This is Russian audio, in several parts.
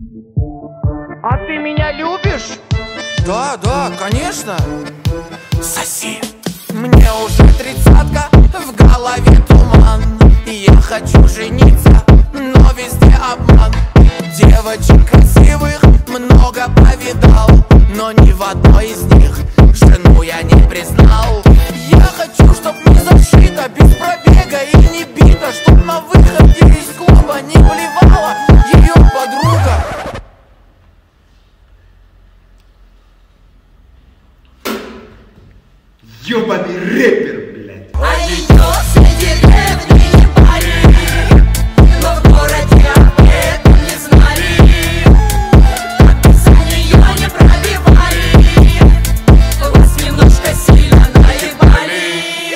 А ты меня любишь? Да, конечно. Соси. Мне уже 30-ка, в голове туман. Я хочу жениться, но везде обман. Девочек красивых много повидал, но ни в одной из них жену я не признал. Я хочу, чтоб не зашито, без пробега и не бита, чтоб на выходе из клуба не блевала ее подруга. Ёбаный рэпер, блядь. А ее среди деревни не пари, но в городе об этом не знали. За нее не пробивали, вас немножко сильно наебали.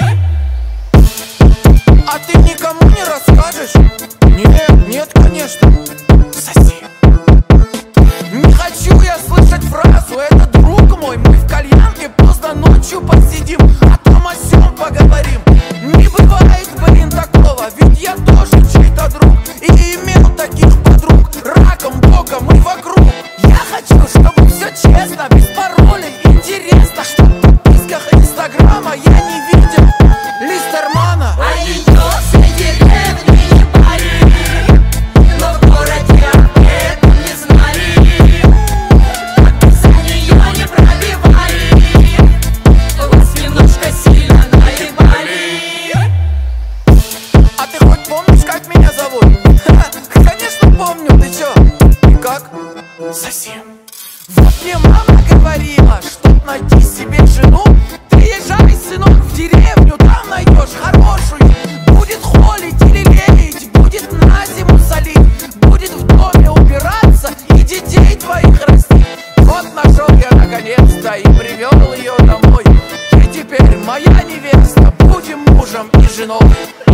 А ты никому не расскажешь? Нет, конечно. Соси. Не хочу я слышать фразу: это друг мой, мы в кальянке поздно ночью посидим, о том о сём поговорим. Не бывает, блин, такого, ведь я тоже чей-то друг и имел таких подруг раком, боком и вокруг. Я хочу, чтобы все честно, без паролей, интересно, чтоб в подписках инстаграма я не видел Листермана. А ее среди деревни не пари, но в городе об этом не знали. За нее не пробивали, вас немножко сильно наебали. А ты хоть помнишь, как меня зовут? Конечно помню, ты чё? И как? Соси. Вот мне мама говорила, чтоб найти себе жену, ты езжай, сынок, в деревню, там найдешь хорошую. Будет холить или леять, будет на зиму солить, будет в доме убираться и детей твоих растить. Вот нашел я наконец-то и привел ее домой. И теперь моя невеста, будем мужем и женой.